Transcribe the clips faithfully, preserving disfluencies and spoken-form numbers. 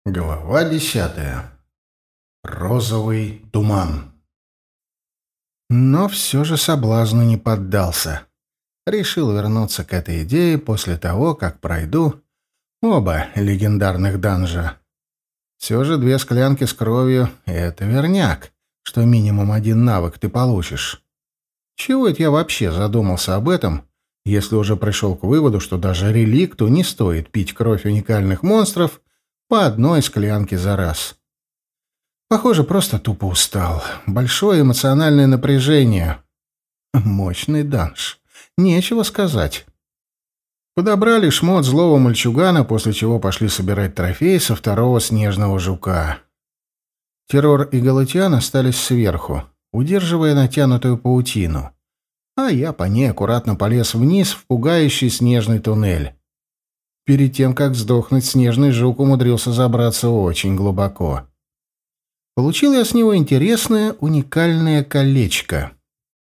Глава десятая. Розовый туман. Но все же соблазну не поддался. Решил вернуться к этой идее после того, как пройду оба легендарных данжа. Все же две склянки с кровью — это верняк, что минимум один навык ты получишь. Чего это я вообще задумался об этом, если уже пришел к выводу, что даже реликту не стоит пить кровь уникальных монстров по одной склянке за раз. Похоже, просто тупо устал. Большое эмоциональное напряжение. Мощный данж. Нечего сказать. Подобрали шмот злого мальчугана, после чего пошли собирать трофей со второго снежного жука. Террор и Галатиан остались сверху, удерживая натянутую паутину, а я по ней аккуратно полез вниз в пугающий снежный туннель. Перед тем, как сдохнуть, снежный жук умудрился забраться очень глубоко. Получил я с него интересное уникальное колечко.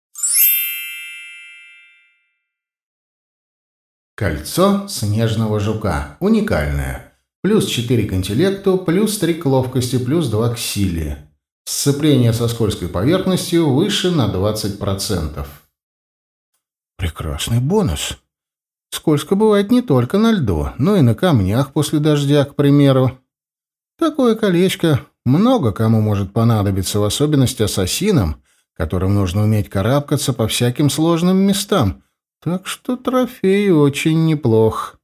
Кольцо снежного жука. Уникальное. Плюс четыре к интеллекту, плюс три к ловкости, плюс два к силе. Сцепление со скользкой поверхностью выше на двадцать процентов. Прекрасный бонус. Скользко бывает не только на льду, но и на камнях после дождя, к примеру. Такое колечко много кому может понадобиться, в особенности ассасинам, которым нужно уметь карабкаться по всяким сложным местам. Так что трофей очень неплох.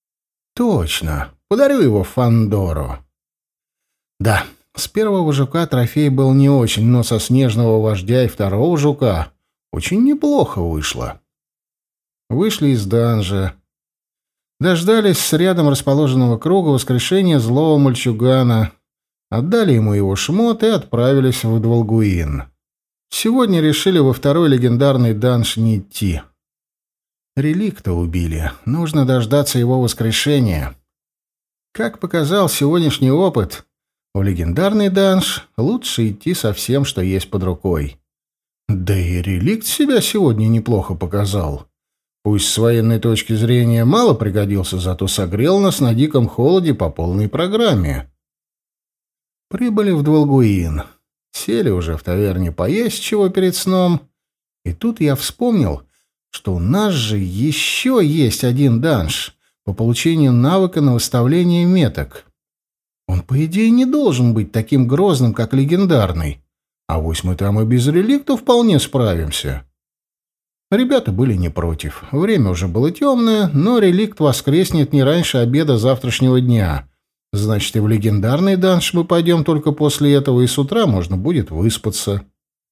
Точно, подарю его Фандору. Да, с первого жука трофей был не очень, но со снежного вождя и второго жука очень неплохо вышло. Вышли из данжа. Дождались с рядом расположенного круга воскрешения злого мальчугана, отдали ему его шмот и отправились в Дволгуин. Сегодня решили во второй легендарный данж не идти. Реликта убили, нужно дождаться его воскрешения. Как показал сегодняшний опыт, в легендарный данж лучше идти со всем, что есть под рукой. Да и реликт себя сегодня неплохо показал. Пусть с военной точки зрения мало пригодился, зато согрел нас на диком холоде по полной программе. Прибыли в Дволгуин. Сели уже в таверне поесть чего перед сном. И тут я вспомнил, что у нас же еще есть один данж по получению навыка на выставление меток. Он, по идее, не должен быть таким грозным, как легендарный. А вось мы там и без реликта вполне справимся. Ребята были не против. Время уже было темное, но реликт воскреснет не раньше обеда завтрашнего дня. Значит, и в легендарный данж мы пойдем только после этого, и с утра можно будет выспаться.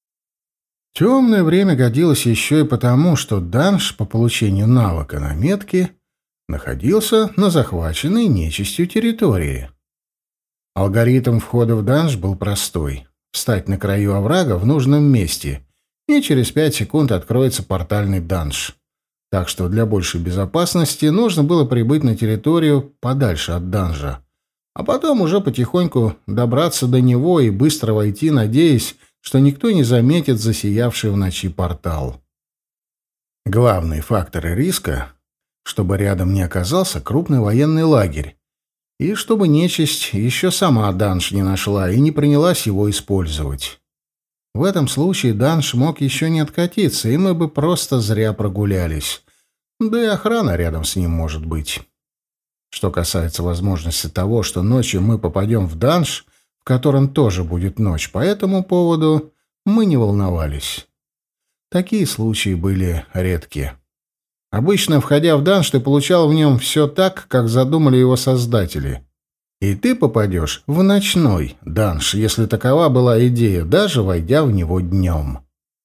Темное время годилось еще и потому, что данж по получению навыка на метки находился на захваченной нечистью территории. Алгоритм входа в данж был простой. Встать на краю оврага в нужном месте, и через пять секунд откроется портальный данж. Так что для большей безопасности нужно было прибыть на территорию подальше от данжа, а потом уже потихоньку добраться до него и быстро войти, надеясь, что никто не заметит засиявший в ночи портал. Главные факторы риска — чтобы рядом не оказался крупный военный лагерь, и чтобы нечисть еще сама данж не нашла и не принялась его использовать. В этом случае данж мог еще не откатиться, и мы бы просто зря прогулялись. Да и охрана рядом с ним может быть. Что касается возможности того, что ночью мы попадем в данж, в котором тоже будет ночь, по этому поводу мы не волновались. Такие случаи были редки. Обычно, входя в данж, ты получал в нем все так, как задумали его создатели. И ты попадешь в ночной данж, если такова была идея, даже войдя в него днем.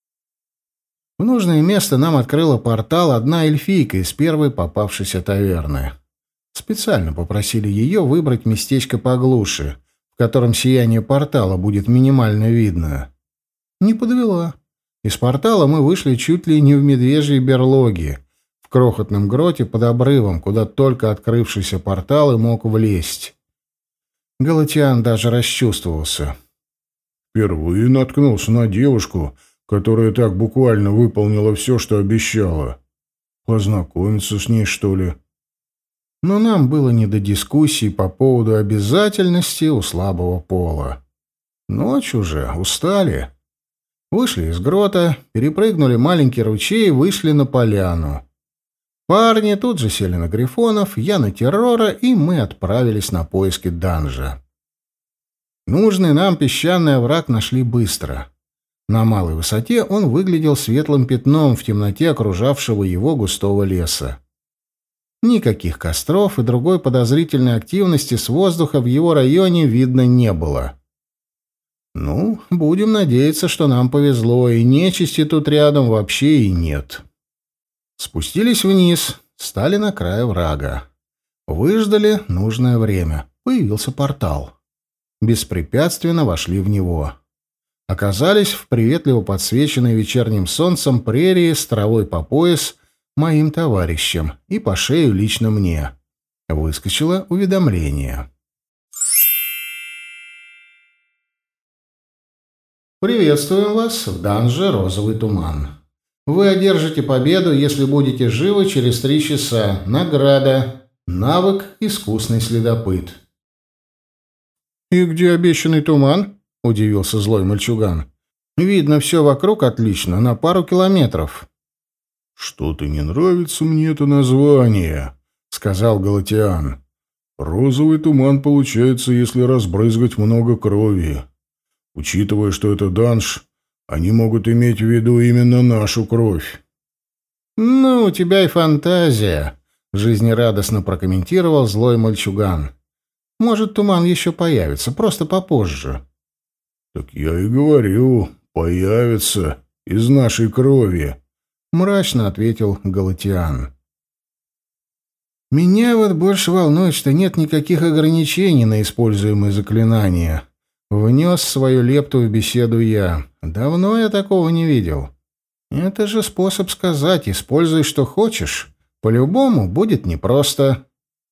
В нужное место нам открыла портал одна эльфийка из первой попавшейся таверны. Специально попросили ее выбрать местечко поглуше, в котором сияние портала будет минимально видно. Не подвела. Из портала мы вышли чуть ли не в медвежьей берлоге, в крохотном гроте под обрывом, куда только открывшийся портал и мог влезть. Галатиан даже расчувствовался. Впервые наткнулся на девушку, которая так буквально выполнила все, что обещала. Познакомиться с ней, что ли? Но нам было не до дискуссий по поводу обязательности у слабого пола. Ночь уже, устали. Вышли из грота, перепрыгнули маленький ручей и вышли на поляну. Парни тут же сели на грифонов, я на террора, и мы отправились на поиски данжа. Нужный нам песчаный овраг нашли быстро. На малой высоте он выглядел светлым пятном в темноте окружавшего его густого леса. Никаких костров и другой подозрительной активности с воздуха в его районе видно не было. Ну, будем надеяться, что нам повезло, и нечисти тут рядом вообще и нет. Спустились вниз, стали на край врага. Выждали нужное время. Появился портал. Беспрепятственно вошли в него. Оказались в приветливо подсвеченной вечерним солнцем прерии с травой по пояс моим товарищам и по шею лично мне. Выскочило уведомление. Приветствуем вас в данже «Розовый туман». Вы одержите победу, если будете живы через три часа. Награда. Навык «Искусный следопыт». «И где обещанный туман?» — удивился злой мальчуган. «Видно все вокруг отлично, на пару километров». «Что-то не нравится мне это название», — сказал Галатиан. «Розовый туман получается, если разбрызгать много крови. Учитывая, что это данж, они могут иметь в виду именно нашу кровь». «Ну, у тебя и фантазия», — жизнерадостно прокомментировал злой мальчуган. «Может, туман еще появится, просто попозже». «Так я и говорю, появится из нашей крови», — мрачно ответил Галатиан. «Меня вот больше волнует, что нет никаких ограничений на используемые заклинания». Внес свою лепту в беседу я. Давно я такого не видел. Это же способ сказать: используй, что хочешь. По-любому будет непросто.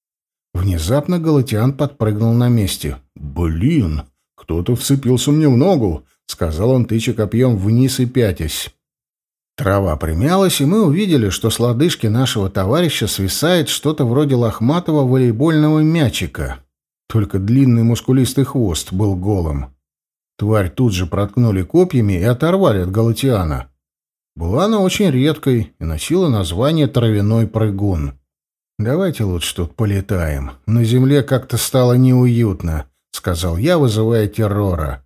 Внезапно Галатиан подпрыгнул на месте. «Блин, кто-то вцепился мне в ногу», — сказал он, тыча копьем вниз и пятясь. Трава примялась, и мы увидели, что с лодыжки нашего товарища свисает что-то вроде лохматого волейбольного мячика. Только длинный мускулистый хвост был голым. Тварь тут же проткнули копьями и оторвали от Галатиана. Была она очень редкой и носила название «Травяной прыгун». «Давайте лучше тут полетаем. На земле как-то стало неуютно», — сказал я, вызывая террора.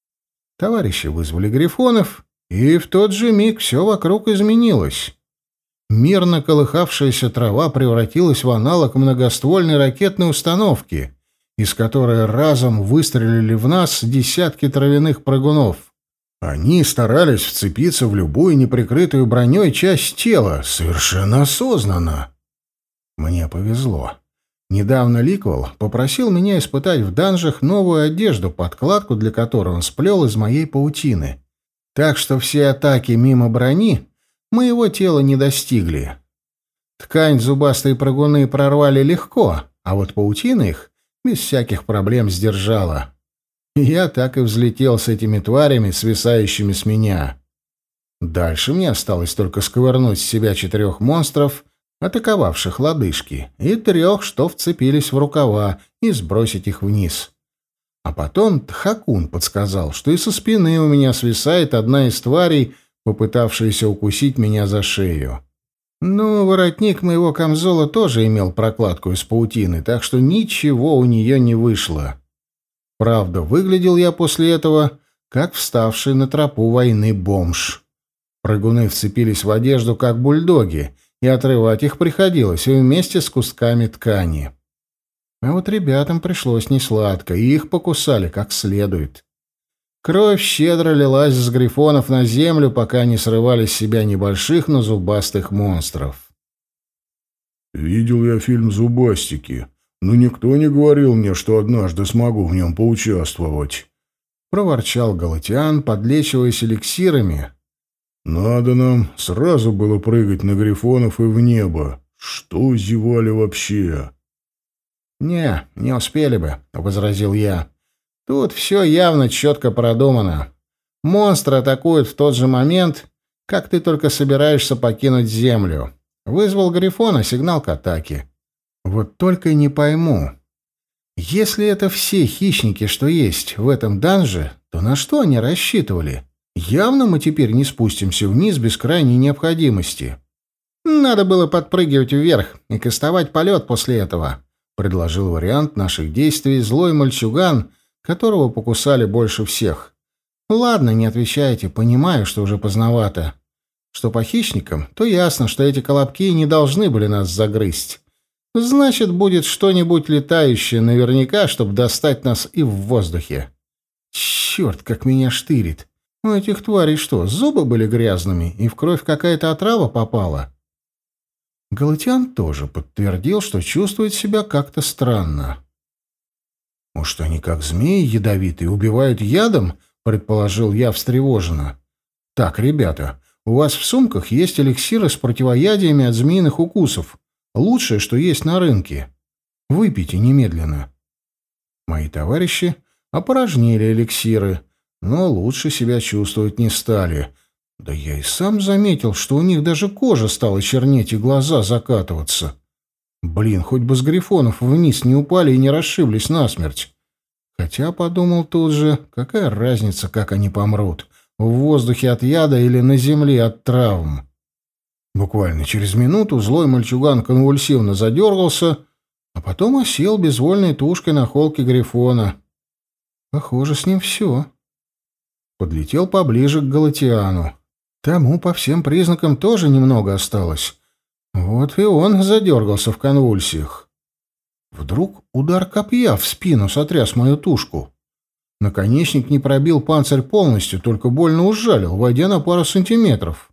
Товарищи вызвали грифонов, и в тот же миг все вокруг изменилось. Мирно колыхавшаяся трава превратилась в аналог многоствольной ракетной установки, из которой разом выстрелили в нас десятки травяных прыгунов. Они старались вцепиться в любую неприкрытую броней часть тела, совершенно осознанно. Мне повезло. Недавно Ликвел попросил меня испытать в данжах новую одежду, подкладку для которой он сплел из моей паутины. Так что все атаки мимо брони моего тела не достигли. Ткань зубастые прыгуны прорвали легко, а вот паутина их без всяких проблем сдержала. Я так и взлетел с этими тварями, свисающими с меня. Дальше мне осталось только сковырнуть с себя четырех монстров, атаковавших лодыжки, и трех, что вцепились в рукава, и сбросить их вниз. А потом Тхакун подсказал, что и со спины у меня свисает одна из тварей, попытавшаяся укусить меня за шею. Ну, воротник моего камзола тоже имел прокладку из паутины, так что ничего у нее не вышло. Правда, выглядел я после этого, как вставший на тропу войны бомж. Прыгуны вцепились в одежду, как бульдоги, и отрывать их приходилось вместе с кусками ткани. А вот ребятам пришлось несладко, и их покусали как следует. Кровь щедро лилась с грифонов на землю, пока не срывали с себя небольших, но зубастых монстров. «Видел я фильм «Зубастики», но никто не говорил мне, что однажды смогу в нем поучаствовать», — проворчал Галатиан, подлечиваясь эликсирами. «Надо нам сразу было прыгать на грифонов и в небо. Что зевали вообще?» «Не, не успели бы», — возразил я. «Тут все явно четко продумано. Монстры атакуют в тот же момент, как ты только собираешься покинуть землю. Вызвал грифона, сигнал к атаке. Вот только не пойму. Если это все хищники, что есть в этом данже, то на что они рассчитывали? Явно мы теперь не спустимся вниз без крайней необходимости. Надо было подпрыгивать вверх и кастовать полет после этого, предложил вариант наших действий злой мальчуган, которого покусали больше всех. Ладно, не отвечайте, понимаю, что уже поздновато. Что по хищникам, то ясно, что эти колобки не должны были нас загрызть. Значит, будет что-нибудь летающее наверняка, чтобы достать нас и в воздухе. Черт, как меня штырит. У этих тварей что, зубы были грязными, и в кровь какая-то отрава попала? Галатиан тоже подтвердил, что чувствует себя как-то странно. «Может, они как змеи ядовитые, убивают ядом?» — предположил я встревоженно. «Так, ребята, у вас в сумках есть эликсиры с противоядиями от змеиных укусов. Лучшее, что есть на рынке. Выпейте немедленно». Мои товарищи опорожнили эликсиры, но лучше себя чувствовать не стали. Да я и сам заметил, что у них даже кожа стала чернеть и глаза закатываться. Блин, хоть бы с грифонов вниз не упали и не расшиблись насмерть. Хотя, подумал тут же, какая разница, как они помрут, в воздухе от яда или на земле от травм. Буквально через минуту злой мальчуган конвульсивно задергался, а потом осел безвольной тушкой на холке грифона. Похоже, с ним все. Подлетел поближе к Галатиану. Тому по всем признакам тоже немного осталось. Вот и он задергался в конвульсиях. Вдруг удар копья в спину сотряс мою тушку. Наконечник не пробил панцирь полностью, только больно ужалил, войдя на пару сантиметров.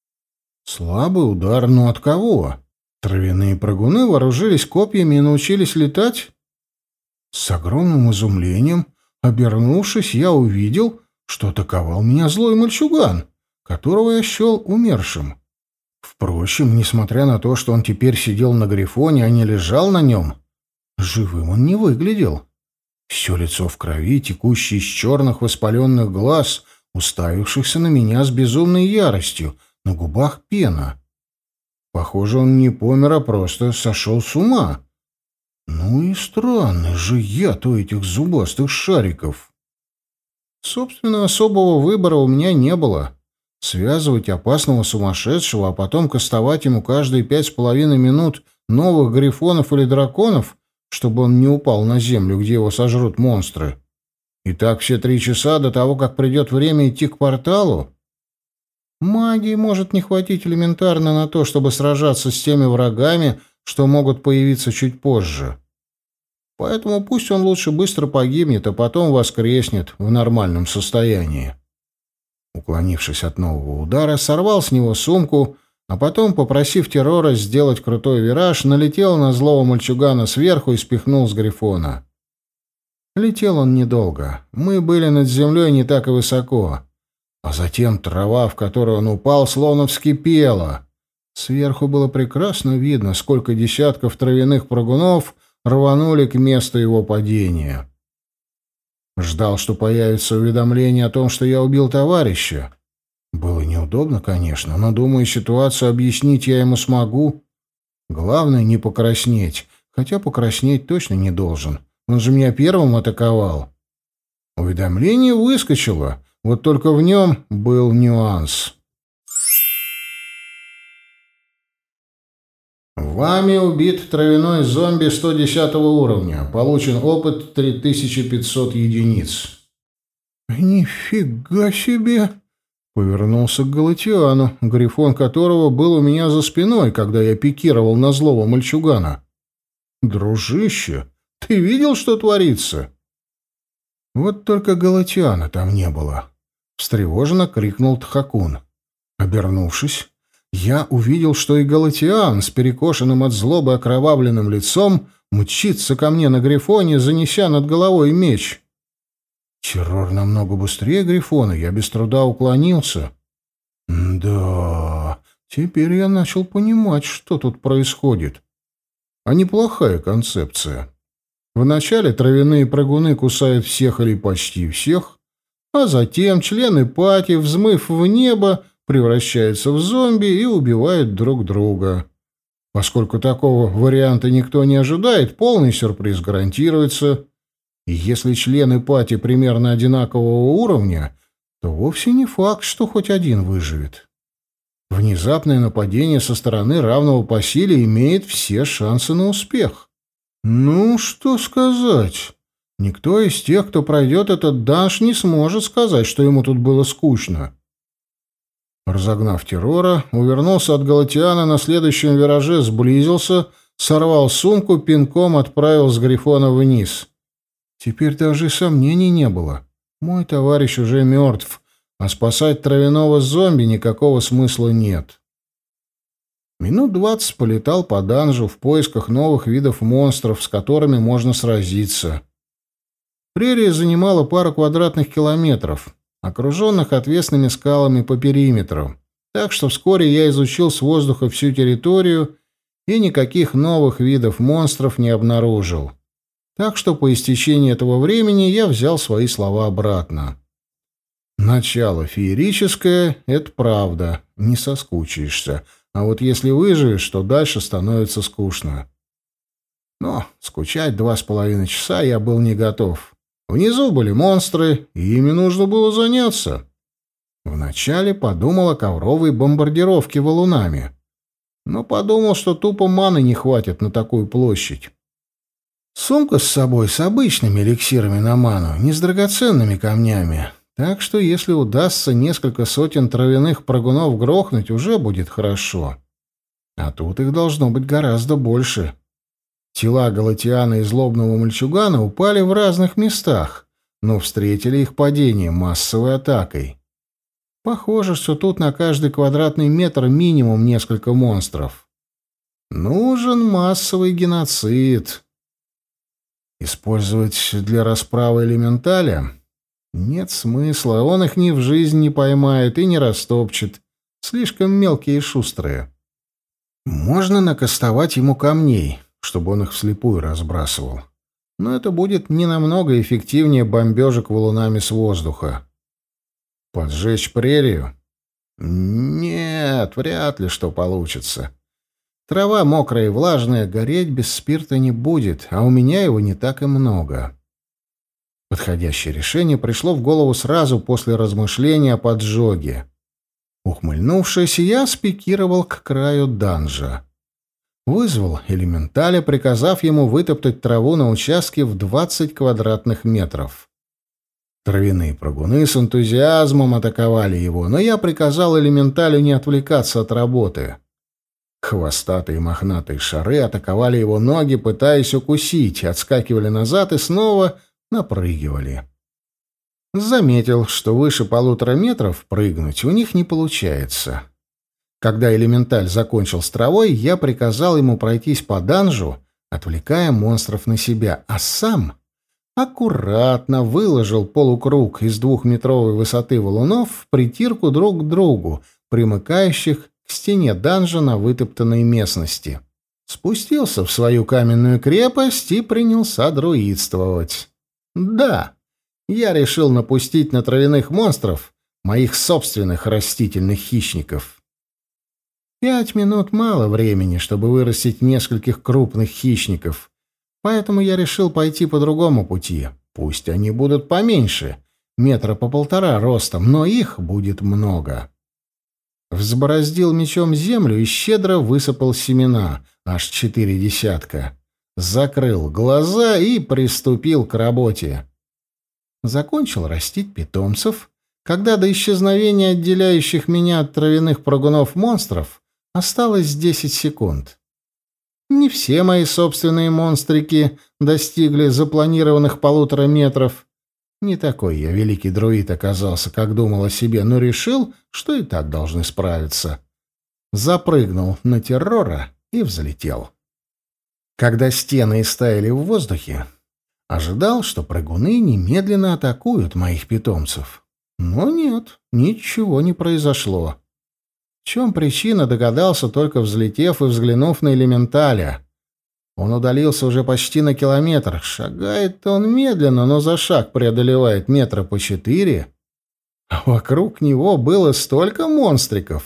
Слабый удар, но от кого? Травяные прыгуны вооружились копьями и научились летать? С огромным изумлением, обернувшись, я увидел, что атаковал меня злой мальчуган, которого я счел умершим. Впрочем, несмотря на то, что он теперь сидел на грифоне, а не лежал на нем, живым он не выглядел. Все лицо в крови, текущее из черных воспаленных глаз, уставившихся на меня с безумной яростью, на губах пена. Похоже, он не помер, а просто сошел с ума. Ну и странный же яд у этих зубастых шариков. Собственно, особого выбора у меня не было. Связывать опасного сумасшедшего, а потом кастовать ему каждые пять с половиной минут новых грифонов или драконов, чтобы он не упал на землю, где его сожрут монстры. И так все три часа до того, как придет время идти к порталу. Магии может не хватить элементарно на то, чтобы сражаться с теми врагами, что могут появиться чуть позже. Поэтому пусть он лучше быстро погибнет, а потом воскреснет в нормальном состоянии. Уклонившись от нового удара, сорвал с него сумку, а потом, попросив террора сделать крутой вираж, налетел на злого мальчугана сверху и спихнул с грифона. Летел он недолго. Мы были над землей не так и высоко. А затем трава, в которую он упал, словно вскипела. Сверху было прекрасно видно, сколько десятков травяных прыгунов рванули к месту его падения. Ждал, что появится уведомление о том, что я убил товарища. Было неудобно, конечно, но, думаю, ситуацию объяснить я ему смогу. Главное — не покраснеть, хотя покраснеть точно не должен. Он же меня первым атаковал. Уведомление выскочило, вот только в нем был нюанс. Вами убит травяной зомби сто десятого уровня. Получен опыт три тысячи пятьсот единиц. «Нифига себе!» — повернулся к Галатиану, грифон которого был у меня за спиной, когда я пикировал на злого мальчугана. «Дружище, ты видел, что творится?» Вот только Галатиана там не было. Встревоженно крикнул Тхакун. Обернувшись, я увидел, что и Галатиан с перекошенным от злобы окровавленным лицом мчится ко мне на грифоне, занеся над головой меч. Террор намного быстрее грифона, я без труда уклонился. Да, теперь я начал понимать, что тут происходит. А неплохая концепция. Вначале травяные прыгуны кусают всех или почти всех, а затем члены пати, взмыв в небо, превращаются в зомби и убивают друг друга. Поскольку такого варианта никто не ожидает, полный сюрприз гарантируется. И если члены пати примерно одинакового уровня, то вовсе не факт, что хоть один выживет. Внезапное нападение со стороны равного по силе имеет все шансы на успех. Ну, что сказать? Никто из тех, кто пройдет этот данж, не сможет сказать, что ему тут было скучно. Разогнав террора, увернулся от Галатиана на следующем вираже, сблизился, сорвал сумку, пинком отправил с Грифона вниз. Теперь даже сомнений не было. Мой товарищ уже мертв, а спасать травяного зомби никакого смысла нет. Минут двадцать полетал по данжу в поисках новых видов монстров, с которыми можно сразиться. Прерия занимала пару квадратных километров, окруженных отвесными скалами по периметру, так что вскоре я изучил с воздуха всю территорию и никаких новых видов монстров не обнаружил. Так что по истечении этого времени я взял свои слова обратно. Начало феерическое — это правда, не соскучишься, а вот если выживешь, то дальше становится скучно. Но скучать два с половиной часа я был не готов. Внизу были монстры, и ими нужно было заняться. Вначале подумал о ковровой бомбардировке валунами, но подумал, что тупо маны не хватит на такую площадь. Сумка с собой с обычными эликсирами на ману, не с драгоценными камнями, так что если удастся несколько сотен травяных прыгунов грохнуть, уже будет хорошо. А тут их должно быть гораздо больше. Тела Галатиана и злобного мальчугана упали в разных местах, но встретили их падение массовой атакой. Похоже, что тут на каждый квадратный метр минимум несколько монстров. Нужен массовый геноцид. Использовать для расправы элементаля? Нет смысла, он их ни в жизнь не поймает и не растопчет. Слишком мелкие и шустрые. Можно накастовать ему камней, чтобы он их вслепую разбрасывал. Но это будет не намного эффективнее бомбежек валунами с воздуха. Поджечь прерию? Нет, вряд ли что получится. Трава мокрая и влажная, гореть без спирта не будет, а у меня его не так и много. Подходящее решение пришло в голову сразу после размышления о поджоге. Ухмыльнувшись, я спикировал к краю данжа. Вызвал элементаля, приказав ему вытоптать траву на участке в двадцать квадратных метров. Травяные прыгуны с энтузиазмом атаковали его, но я приказал элементалю не отвлекаться от работы. Хвостатые мохнатые шары атаковали его ноги, пытаясь укусить, отскакивали назад и снова напрыгивали. Заметил, что выше полутора метров прыгнуть у них не получается. Когда элементаль закончил с травой, я приказал ему пройтись по данжу, отвлекая монстров на себя, а сам аккуратно выложил полукруг из двухметровой высоты валунов в притирку друг к другу, примыкающих к стене данжа на вытоптанной местности. Спустился в свою каменную крепость и принялся друидствовать. Да, я решил напустить на травяных монстров моих собственных растительных хищников. Пять минут мало времени, чтобы вырастить нескольких крупных хищников, поэтому я решил пойти по другому пути. Пусть они будут поменьше, метра по полтора ростом, но их будет много. Взбороздил мечом землю и щедро высыпал семена, аж четыре десятка. Закрыл глаза и приступил к работе. Закончил растить питомцев, когда до исчезновения отделяющих меня от травяных прыгунов монстров осталось десять секунд. Не все мои собственные монстрики достигли запланированных полутора метров. Не такой я великий друид оказался, как думал о себе, но решил, что и так должны справиться. Запрыгнул на террора и взлетел. Когда стены истаяли в воздухе, ожидал, что прыгуны немедленно атакуют моих питомцев. Но нет, ничего не произошло. В чем причина, догадался, только взлетев и взглянув на элементаля. Он удалился уже почти на километр. Шагает он медленно, но за шаг преодолевает метра по четыре. А вокруг него было столько монстриков,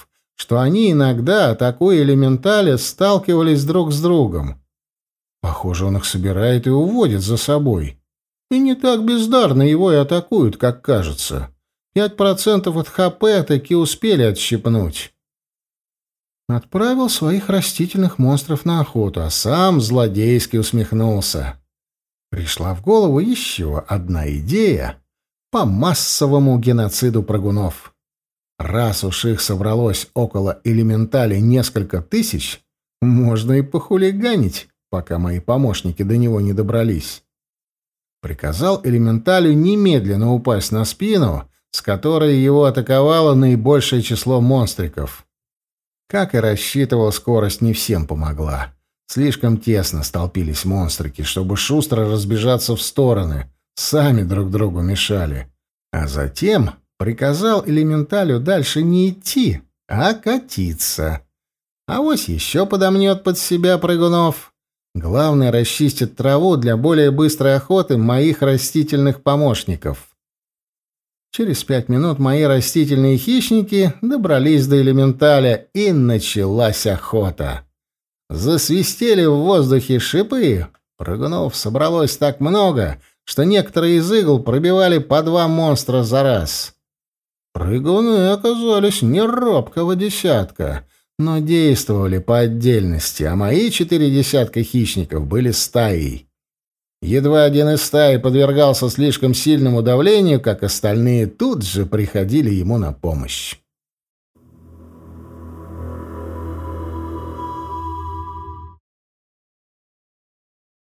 что они иногда, атакуя элементали, сталкивались друг с другом. Похоже, он их собирает и уводит за собой. И не так бездарно его и атакуют, как кажется. Пять процентов от ХП таки успели отщипнуть. Отправил своих растительных монстров на охоту, а сам злодейски усмехнулся. Пришла в голову еще одна идея по массовому геноциду прыгунов. Раз уж их собралось около элементали несколько тысяч, можно и похулиганить, пока мои помощники до него не добрались. Приказал элементалю немедленно упасть на спину, с которой его атаковало наибольшее число монстриков. Как и рассчитывал, скорость не всем помогла. Слишком тесно столпились монстрики, чтобы шустро разбежаться в стороны, сами друг другу мешали. А затем приказал элементалю дальше не идти, а катиться. Авось еще подомнет под себя прыгунов. Главное, расчистит траву для более быстрой охоты моих растительных помощников. Через пять минут мои растительные хищники добрались до элементаля, и началась охота. Засвистели в воздухе шипы. Прыгунов собралось так много, что некоторые из игл пробивали по два монстра за раз. Прыгуны оказались не робкого десятка, но действовали по отдельности, а мои четыре десятка хищников были стаей. Едва один из стаи подвергался слишком сильному давлению, как остальные тут же приходили ему на помощь.